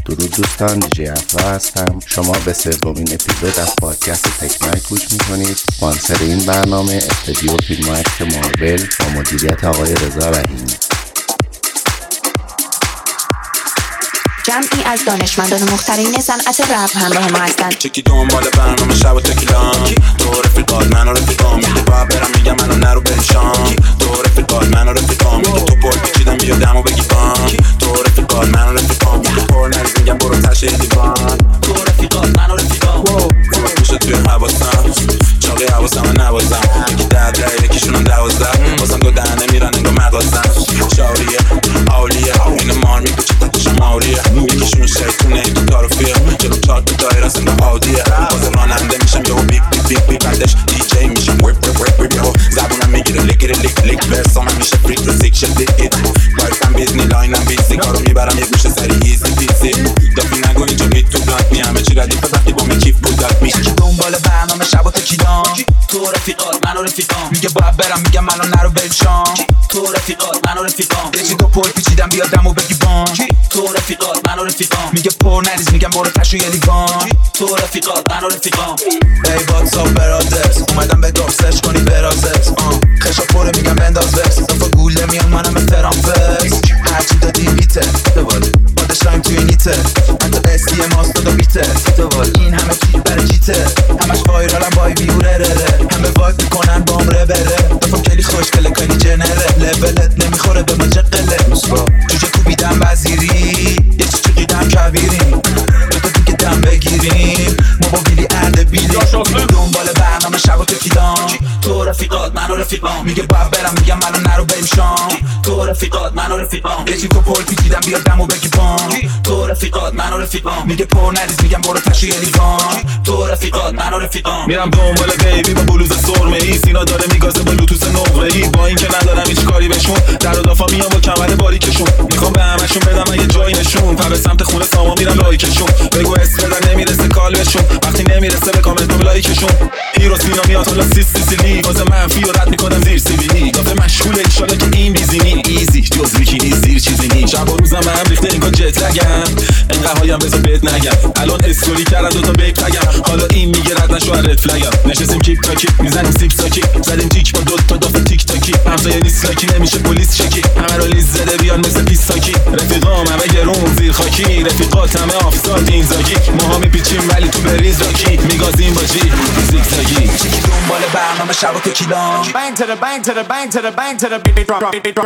درود دوستان، دیجی افرا هستم. شما به سومین اپیزود از پادکست تک نایت گوش میکنید. اسپانسر این برنامه استودیو فیلم عکس مارول با مدیریت آقای رضا رحیمی. جمعی از دانشمندان مخترین صنعت رپ همراه ما هستند. چکی دنبال برنامه شب و تکیلان تو رفیقات من و رفیقام میگه باید برم میگم منو نرو بریشان تو رفیقات من و رفیقام میگه تو پر پیچیدم بیا دمو بگی بان تو رفیقات من و رفیقام میگه پر نریز میگم برو تشه دیوان تو رفیقات من و رفیقام خوبه پوشه توی حواسم چاقی حواسم نوازم یکی 10 یکیشونم 12 بازم دو دهنه میرن انگاه مغازم شاوریه آولیه اینو مار میکوچه تکشم آوریه یکیشون شیطونه تو تاروفیه جلو چارت به دایره از انگاه آودیه بازم راننده میشم یهو بیک بیک بیک بیک بعدش دیجی میشم ویپ ویپ ویپ ویپ یهو زبونم میگیره لیکیره لیک لیک برسام همیشه فریک رزیک شد دیت ایت وایفم بیزنی لاینم بیزی کارو میبرم یه گوشه سری ایزی پیزی دافی نگو اینجا بیت تو بلانک می همه چی ردیفه وقتی با کیف بودک میشه دنبال برنامه شب و تکیدان تو رفیقات من و رفیقام میگه باید برم میگم منو نرو بریشان تو رفیقات من و رفیقام یه چی دو پر پیچیدم بیا دمو بگی بان تو رفیقات من و رفیقام میگه پر نریز میگم برو تشو یه لیوان تو رفیقات من و رفیقام ای واتساپ برادرز اومدم به گفت سرچ کنی برازرز خشا پره میگم بنداز ورس دفا گوله میان منم فرانفرز هرچی دادی بیته دوال بادش رایم توی نیته حتی اسی ماست دادا بیته دوال این همه کیل برای چیته همش وایرالم وای بیوره ره همه وایب میکنن بام ره بره دفا کلی خوشگله کلی جنره لولت نمیخوره به ما جقله جوجه کوبیدم وزیری یه چی چقیدم کبیریم دوتا دیگه دم بگیریم موبیلی ارده بیلی دنبال برنامه شب و تکیدان تو رفیقات من و رفیقام میگه باید برم میگم منو نرو بریم شام تو رفیقات من و رفیقام یه چی تو پر پیچیدم بیا دمو بگی بان تو رفیقات من و رفیقام میگه پر نریز میگم برو تشو یه لیوان تو رفیقات من و رفیقام میرم دنبال بیبی با بلوز سرمه ای سینا داره میگازه با لوتوس نقره ای با اینکه ندارم هیچ کاری بهشون در و دافا میام با کمر باریکشون میخوام به همشون بدم اگه جایی نشون پر به سمت خونه ساما میرم لایکشون بگو اس بدن نمیرسه کال بهشون وقتی نمیرسه به کامنت و لایکشون هیرو سینا میاد حالا سیسیلی واسه منفی و رد میکنم زیر سیبیلی دافه مشغول ان شاءالله که این بیزینی ایزی جز بیکینی زیر چیزی نی شب و روزم هم ریخته اینگاه جت لگم انقدر هایم بذار بهت نگم الان استوری کردم دوتا بیک تگم حالا این میگه رد نشو رد فلگم نشستیم کیک تاکی میزنیم سیک ساکی زدیم تیک با دوتا دافه تیک تاکی همسایه نیست لاکی نمیشه پلیس شکی همه رو لیز زده بیان مثل پیستاکی رفیقام همه گرون زیر خاکی رفیقات همه آفساد این زاگی ماها میپیچیم ولی تو بریز راکی میگازیم با جی زیگ زاگی چکی دنبال برنامه شب و تکیلان Bang to the bang to the bang to the bang to the beat drum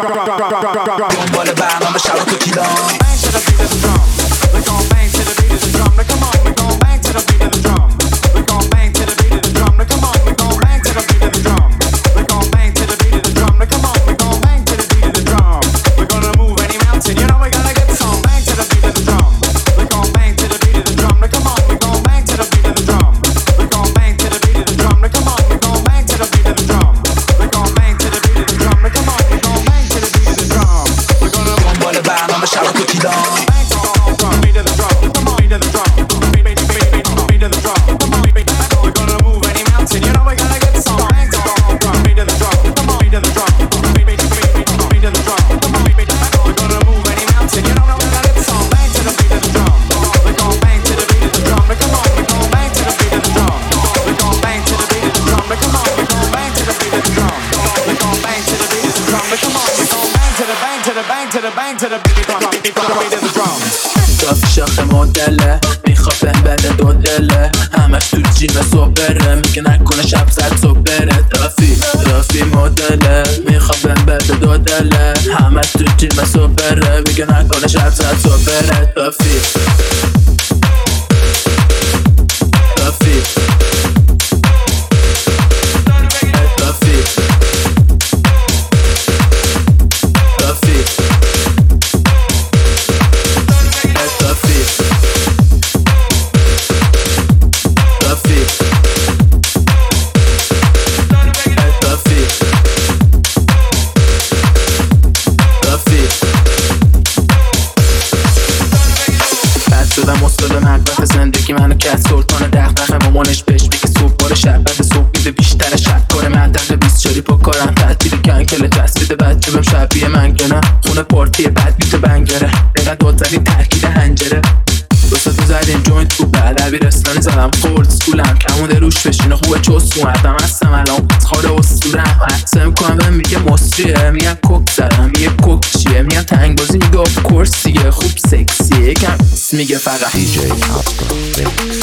دنبال برنامه شب و تکیلان bang to the beat of the drum we gon' bang to the beat of the drum now come on we gon' bang to the beat of the drum we gon' bang to the beat of the drum now come on we gon' bang to the beat of the drum we gon' bang to the beat of the drum now come on we gon' bang to the beat of the drum we're gonna move any mountain you know we're gonna get some bang to the beat of the drum we gon' bang to the beat of the drum now come on we gon' bang to the beat of the drum we gon' bang to the beat of the drum now come on we gon' bang to the beat of the drum we gon' bang to the beat of the drum now come on we gon' bang to the beat of the drum we're gonna دنبال برنامه شب و تکیلان bang to the beat of the drum come on beat of the drum beat of the drum come on we're gonna move any mountain you know we're gonna get some bang to the beat of the drum come on beat of the drum beat of the drum come on we're gonna move any mountain you know we're gonna get some bang to the beat of the drum we're gonna bang to the beat of the drum come on we're gonna bang to the beat of the drum we're gonna bang to the beat of the drum come on we're gonna bang to the beat of the drum we're gonna bang to the beat of the drum come on we're gonna bang to the bang to the bang to the beat of the drum دافی شاخ مدله میخواد بهم بده دو دله همش تو جیم صبح بره میگه نکنه شب زد صبح بره دافی مدله میخواد بهم بده دو دله همش تو جیم صبح بره میگه نکنه شب زد صبح بره دافی شدم استاد مقبت زندگی منو کت سلطان دغدغه مامانش بهش بگه صبح بار شب بعد صبح میده بیشتر شب کار معدل 20 شاری پا کارم تعطیل کنکل چسبیده بچه بهم شبیه منگنه خونه پارتی بعد بیت بنگره اینقدر داد زدی ترکیل هنجره زدیم جوینت خوبه دبیرستانی زدم خورد سکولم کمونه روش بشینه خوبه چست موردم هستم الان خاره اسطورم حسم کنم بهم میگه مصریه میگم کوک زدم میگه کوک چیه میگم تنگ بازی میگه آف کورس دیگه خوب سکسیه یکم میگه فقط DJ Afro Remix.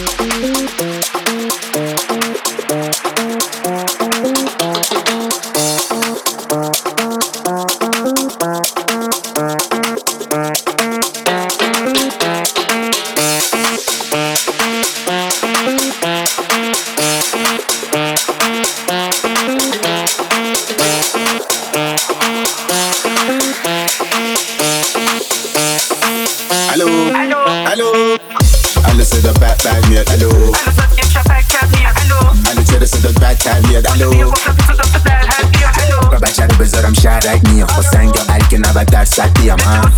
Alle صدا بد میاد الو الو چرا صدات بدتر میاد الو و بچه رو بذارم شهرک میام با سنگ یا الک 90% بیام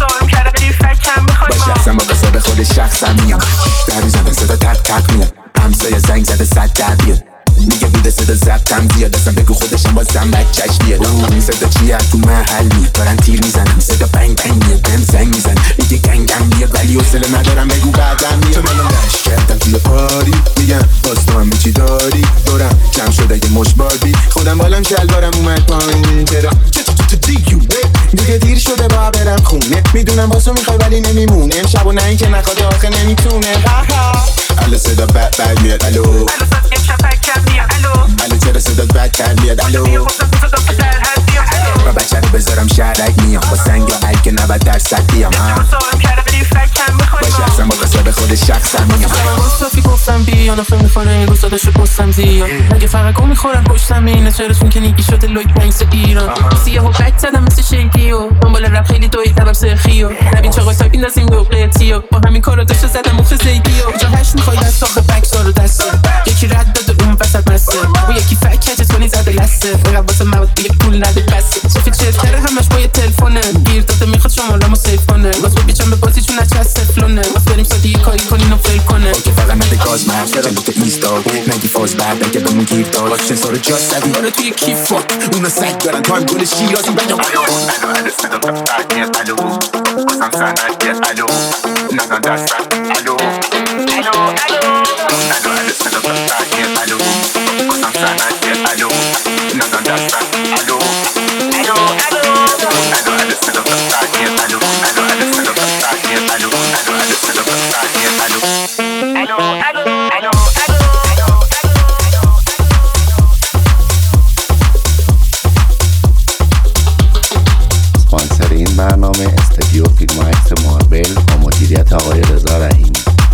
با شخصم با قصاب خود شخصم میام در میزنم صدا تک تک میاد همسایه زنگ زده 100 در بیاد میگه بوده صدا زبطم زیاد اصلا بگو خودشم بازم بچهش بیاد این صدا چیه تو محل میاد دارن تیر میزنم صدا بنگ بنگ میاد بهم زنگ میزن میگه گنگم بیاد ولی حوصله ندارم بگو بعدم میاد تو منو نش کردم توی پاری میگم باز تو هم چی داری دورم جمع شده یه مش بادی خودم بالام شلوارم اومد پایین چرا دیگه دیر شده با برم خونه میدونم واسه میخوای ولی نمیمونه امشب و نه این که نخواد آخه نمیتونه الو صدا بد میاد الو الو چرا صدات بدتر میاد الو و بچه رو بذارم شهرک میام با سنگ یا الک 90% بیام با شخصم با قصاب خود شخصم میام صافی گفتم بیا نفر میخوره این روز داداشو پستم زیاد اگه فرقو میخورم پشتم اینه چراشون که نیگی شده لوک بینکس ایران سیاه و بک زدم مثل شیدی و دنبال رپ خیلی دوی تبم سرخی و نبین چاقای ساپین دازیم دو قیتی و با همین کارو داشته زدم مخ زیدی و جا هشت میخوای دست آخه بک دارو دسته یکی رد داده اون وسط مسته و یکی فک کجت کنی زده لسته فقط واسه مواد دیگه پول نده بسته صافی چرتره همش با یه تلفونه گیر داده میخواد شمارمو سیف کنه واسه بیچم به بازی چون نچه تفلونه واسه بریم سادی کاری کنین و فیل کنه که فقط نده گاز مرد جلو تو ایستاد نگی فاز بعد اگه بهمون گیر داد سنسور جا زدی آره توی کیف اونا سگ دارن تو هم گل شیرازی بگم الو صدا بد میاد الو بازم سند بیاد الو نزن دستم الو الو صدا بد میاد الو بازم سند بیاد الو نزن دستم الو صدا بد میاد الو صدا بد میاد الو صدا بد میاد الو اسپانسر این برنامه استودیو فیلم و عکس ماربل با مدیریت آقای رضا رحیمی.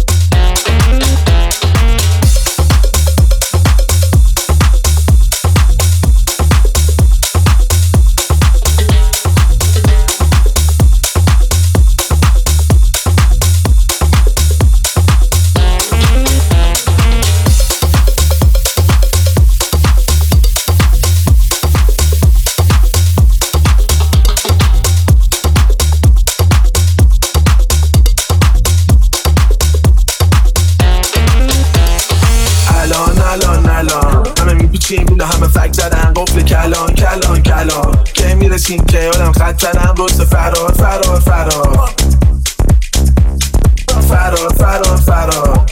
همه فک زدن قفل کلان که میرسیم که آدم خط زدن رست فرار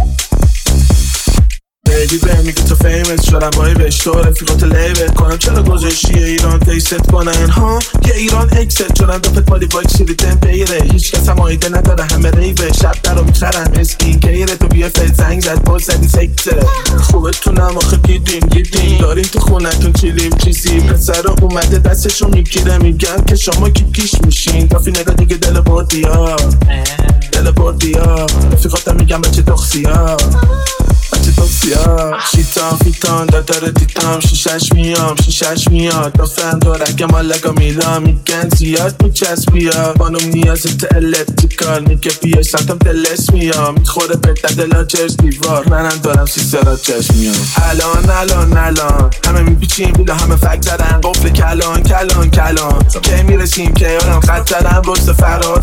بگید به میگه تو فیمت شدم بایی بهش تو رفیقات لیبت کنم چرا گذاشتی ایران تیست کنن ها که ایران اکست شدن دفت مالی باید شیریتن پیره هیچ کس هم آیده نداره همه ریبه شب در رو میخرن اسکین کیره تو بیا فیل زنگ زد باز زدی سکتره خوبه تو نماخه دیدیم داریم تو خونتون چیلیم چیزی پسر اومده دستشو میگیره میگن که شما کیش میشین کافی نگاه دیگه دل بردی ها رفیقاتم میگن بچه دخصی شیطان فیتان داره دیتام شیشش میاد دافن دارگه مالگا میلا میگن زیاد میچسبیا بانم نیازت الکتریکال میگه بیای سمتم دلس میام میخوره به دلا چرس دیوار منم دارم سیسترات چشم میام الان همه میپیچیم بیلا همه فک زدن قفل کلان که میرسیم که آدم خط زدن رست فرار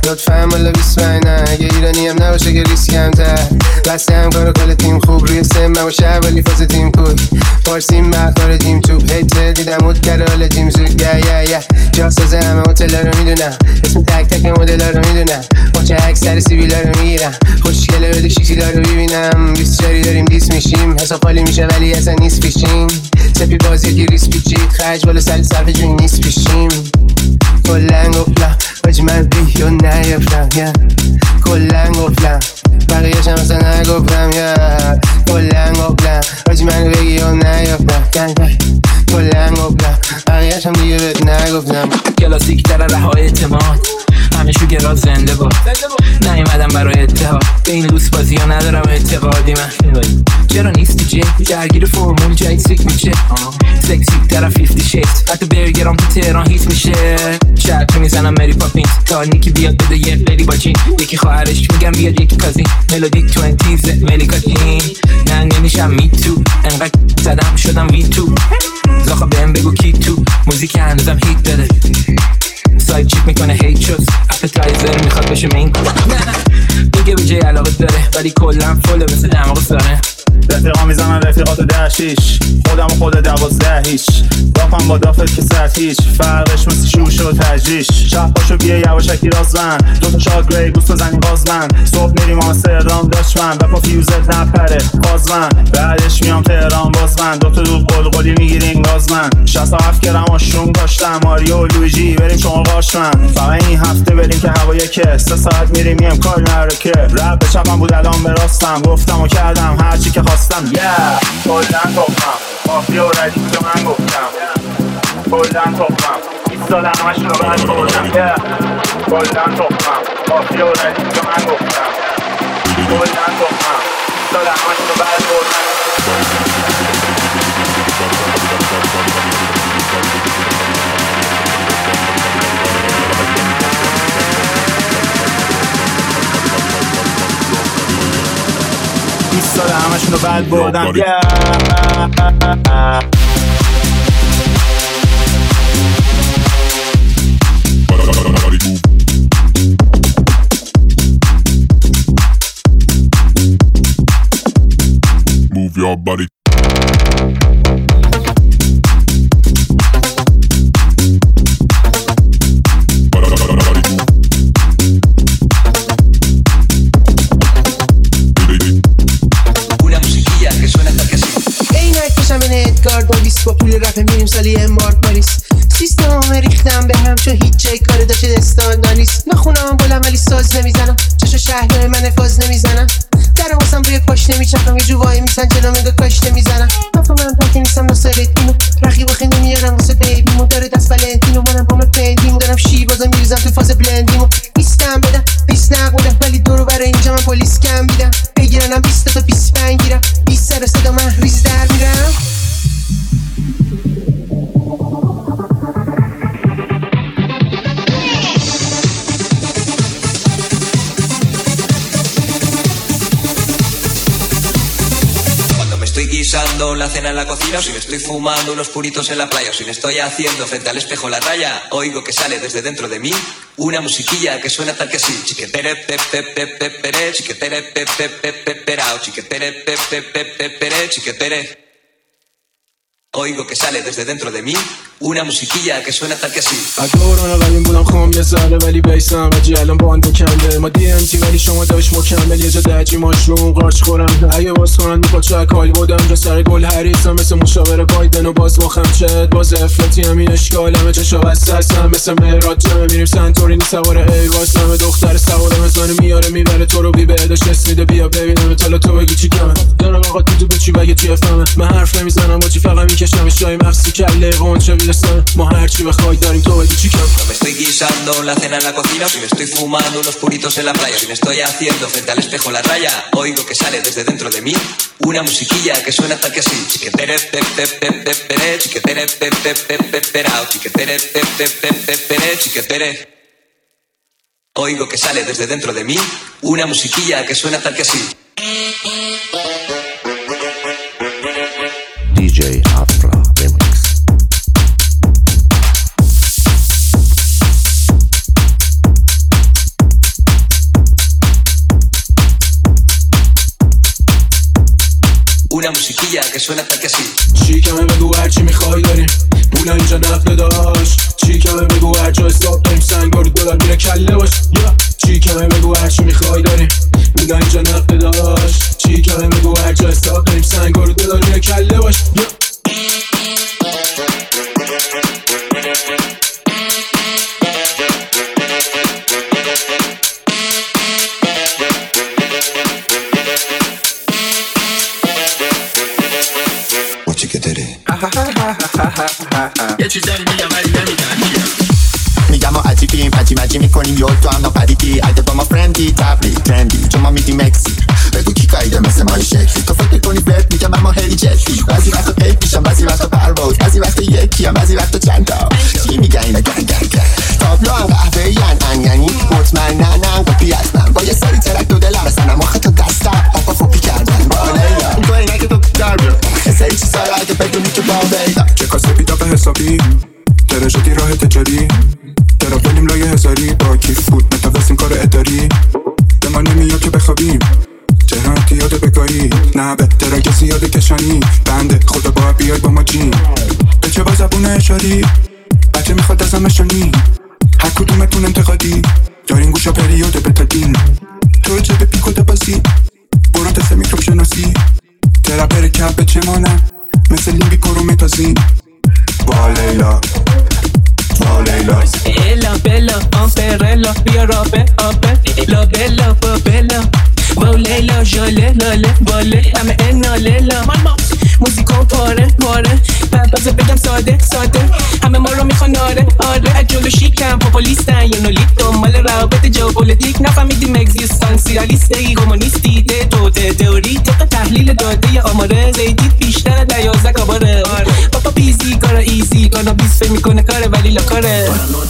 لطفاً بالا 25 نه اگه ایرانی هم نباشه که ریسک کمتر بسته هم کارو کل تیم خوب روی سم نباشه ولی فاز تیم کود پارسیم بخار تیم توب هیتر دیدم اود کرده حال تیم زود یا جا سازه همه هتلا رو میدونم اسم تک تک مدلا رو میدونم ماچه اکثر سیبیلا رو میگیرم خوشگله بده شیشیلا رو ببینم 24 داریم دیس میشیم حساب خالی میشه ولی اصلا نیست پیشیم سپی بازی که ریس پیچید خرج بالا سر صرف جون نیست پیشیم کلن گفتم باجی من بیو نیفتم کلن گفتم بقیهش هم اصلا نگفتم کلن گفتم باجی من بگیو نیفتم کلن گفتم بقیهش هم دیگه بهت نگفتم کلاسیک تر رهای اعتماد همه شوگرا زنده با نیومدم برای اتحاد به این لوس بازی ها ندارم اعتقادی من چرا نیستی جه درگیر فرمول جدید سیک میشه سکسی طرف 50 شیت حتی برگرام تو تهران هیت میشه شرطی میزنم مری پاپینز تا نیکی بیاد بده یه قلی با جین یکی خواهرش میگم بیاد یکی کازین ملودی 20 ملیکا جین نه نمیشم می تو انقدر زدم شدم وی تو زاخا بهم بگو کی تو موزیک هنوزم هیت داده سایت چیک میکنه هیت شوز اپتایزر میخواد بشه مین میگه به جای علاقه داره ولی کلن فوله مثل دماغ ساره رفیقا میزنن رفیقاتو 10-6 خودم و خود 12 هیچ راپم با دافت که سرد هیچ فرقش مثل شوش و تجریش شب پاشو بیا یواشکی رازمن دوتا شاد گری گوست بزنیم بازمن صبح میریم آن سردام داشمن و پا فیوزت نپره بازمن بعدش میام تهران بازمن دوتا دو قلقلی میگیریم گازمن 67 گرم آشون داشتم ماریو لویجی بریم شما قاشمن فقط این هفته بریم که هوا یکه 3 ساعت میریم میم کار نرکه رب به چپم بود الان به راستم گفتم و کردم هرچی که خواستم کلن تخمم مافیا و ردیف که من گفتم کلن تخمم 20 سال همش رو بد بردم کلن تخمم مافیا و ردیف که من گفتم کلن تخمم 20 سال همش رو بد بردم سال همشون رو بد بردم Move your body. با پول رفت میریم سالی امارت پاریس سیستم ریختم به هم چون هیچ جای کار داشته استاندار نیست نخونم بلم ولی ساز نمیزنم چشو شهر من فاز نمیزنم درم واسم روی پاش نمیچرخم یه جوایی میسن جلو میگه کاش نمیزنم نفهمم پاکی نیستم ناصرتینو رقیب خیلی نمیارم واسه بیبیمو داره دست ولنتینو منم پام پندیمو دارم شیبازا میریزم تو فاز بلندیمو نیستم بدم 20 نقودم ولی دورو برای اینجا من پلیس کم بیدم بگیرنم 20 تا 25 گیرم 20 سر صدا من ریز در میرم Guisando la cena en la cocina, o si me estoy fumando unos puritos en la playa, o si me estoy haciendo frente al espejo la raya, oigo que sale desde dentro de mí una musiquilla que suena tal que así. Chiquetere pepe pepe pere, chiquetere pepe pepe perao, chiquetere pepe pepe pere, chiquetere. Oigo que sale desde dentro de mí una musiquilla que suena tal que así. اگران قدیم بودم خوام یه ذره ولی بیسم وجی الان باند کمده ما DMT ولی شما داشت مکمل یه جا دجی ماشروم قارچ خورم اگه باز کنن میخواد چه کال بودم جا سر گل حریصم مثل مشاور بایدن و باز مخم چد باز افلاتی همین اشکالمه چشا بسته هستم مثل مهراد جمعه میریم سنتورینی سوار ایواز همه دختر سوارم از منو میاره میبره تو رو بی بهداشت اسمیده بیا ببینم تالا تو بگی چی کمه دارم آقا تو به چی بگه توی فهمه من حرف نمیزنم با چی فقط میکشم شای مخصی کله قنچه بیلستان ما هرچی بخوای داریم تو بگی چی کم Me estoy guisando la cena en la cocina, o si me estoy fumando unos puritos en la playa, o si me estoy haciendo frente al espejo la raya, oigo que sale desde dentro de mí una musiquilla que suena tal que así. Chiquetere pepe pepe pere, chiquetere pepe pepe perao, chiquetere pepe pepe pere, chiquetere. Oigo que sale desde dentro de mí una musiquilla que suena tal que así. DJ Afra Remix. una musiquilla que suena tal que así. چی کمه بگو هرچی میخوای داریم پول اینجا نقد داشت چی کمه بگو هر جا حساب داریم سنگار دلار میره کله باش چی کمه بگو هرچی میخوای داریم پول اینجا نقد داشت چی کمه بگو هر جا حساب داریم سنگار دلار میره کله باش یه چیزایی میگم ولی نمیگم میگم ما عجیبیم عجیب میکنیم یا تو هم ناپریدی اگه با ما فرندی تبلی ترندی چون ما میدیم مکسی بگو کی کایده مثل مای شکلی تو فکر کنی بهت میگم اما هری جتی بعضی وقتا پیک میشم بعضی وقتا پرواز بعضی وقتا یکی هم بعضی وقتا چند تا چی میگه اینا گنگ تابلو هم قهوه‌ای یعنی مطمئنن قپی هستم با یه سری ترک دو دلم بسنم آخه تو دستم آقا فوپی کردن بالیا تو اینه که تو در بیار یه سری چیزا رو اگه بدونی که با بیدا چه کاسه پیدا به حسابی درجاتی راه تجاری درا بریم لایه هزاری با کیف بود متوسیم کار اداری به ما نمیاد که بخوابیم جهانتی یاده بگاهی نه بهتره کسی یاده کشانی بنده خدا باید بیای با ما جین به چه با زبون اشاری بچه میخواد ازم اشانی هر کدومتون انتقادی دارین گوشا پریوده بتدین تو چه به پیکوده بازی برو تسته میکروب شناسی ترپر کپ به چه مانم مثل لیمبی کرو میتازین با لیلا Ella bella, amperella, bia robe, ape, la bella, ba bella. با لیلا جاله لاله باله همه انا لیلا موزیکون پاره بازه بگم ساده همه ما رو میخوان آره از جلو شیکم پاپولیستن یه نولی دنبال روابط جاپولتیک نفهمیدیم اگزیستانسیالیستی کمونیستی ده تئوری طبق تحلیل داده ی آماره زیدید بیشتر در 11 کاباره پاپا بیزی کارا ایزی کانا بیز فهم میکنه کاره ولی لا کاره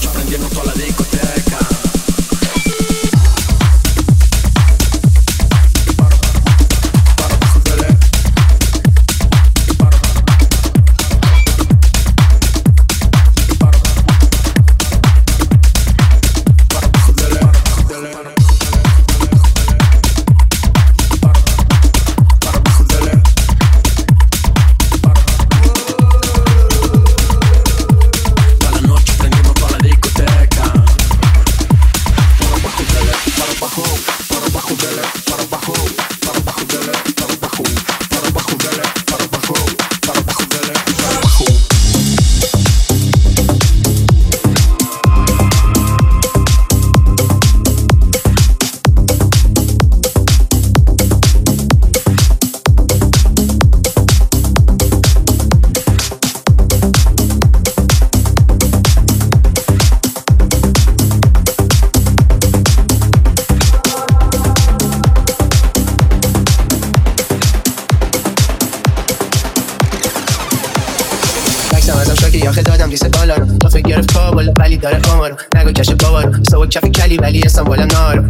آخه دادم دیسه بالا رو تا فکر گرفت پا بالا ولی داره آمارو نگو کش بابا رو سوا کف کلی ولی اسم بالا نارو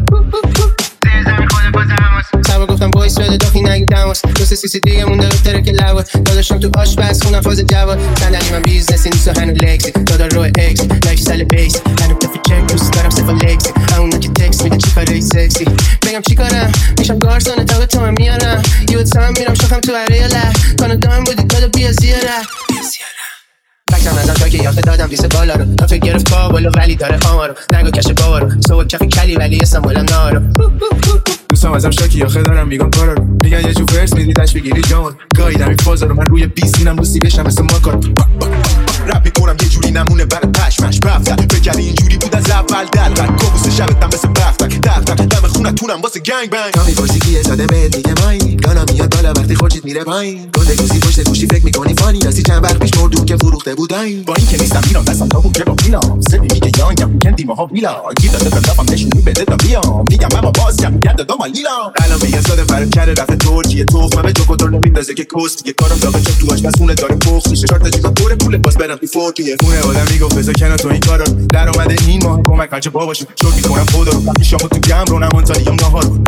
سوا گفتم بایس بده داخی نگی تماس دوست سیسی دیگه مونده بهتره که لواد داداشم تو آشپز خونم فاز جواد صندلی من بیزنسی نیست و هنو لکسی دادا رو اکس لایف سال بیس هنو کفی چک دوست دارم صفا لکسی همونا که تکس میده چی کاری سکسی بگم چی کارم میشم گارسون تا به تو من میارم یه سام میرم شخم تو اریاله کانو دام بودی دادا بیا زیاره فکرم ازم تا که یافته دادم دیسه بالا رو تا فکر گرفت پا بالا ولی داره آمارو نگو کش بابا رو سوا کف کلی ولی اسم بالا نارو دوستم ازم شاکی آخه دارم میگم کارا رو میگن یه جو فرس میدی تش بگیری جامون گاییدم این فازا رو من روی بیس اینم روسی بشم مثل ماکار رپ میکنم یه جوری نمونه برای پشمش رفتن فکری اینجوری بود از اول دلقن کابوس شبتم مثل بختک دفتر دم خونتونم واسه گنگ بنگ کامی پرسی کیه زاده بهت میگه ماین گانا میاد بالا وقتی خورشید میره پایین گنده گوزی پشت گوشی فکر میکنی فانی راستی چند وقت پیش مردون که فروخته بودین با این که نیستم میرم دستم تا بود که با پیلام سبی میگه یانگم کندی ماها ویلا گیر داده به لفم نشونی بده تا بیام میگم اما باز کم گرد دو مالیلا الان میگه ساده فرق کرده رفته ترکیه تخمه به چوکو نمیندازه که کست دیگه کارم داغه چون تو آشپزخونه داره پخت میشه شارت جیبا پر پول باز برم تو فورکیه خونه آدم میگفت بذار کنار تو این کارا در اومده این ماه کمک بچه باباشون شوک میکنم خدا رو وقتی شامو تو گم رو نمون تا دیگه ناهار رو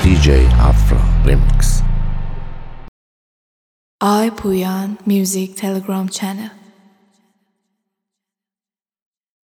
DJ Afra Remix. I Puyan Music Telegram channel.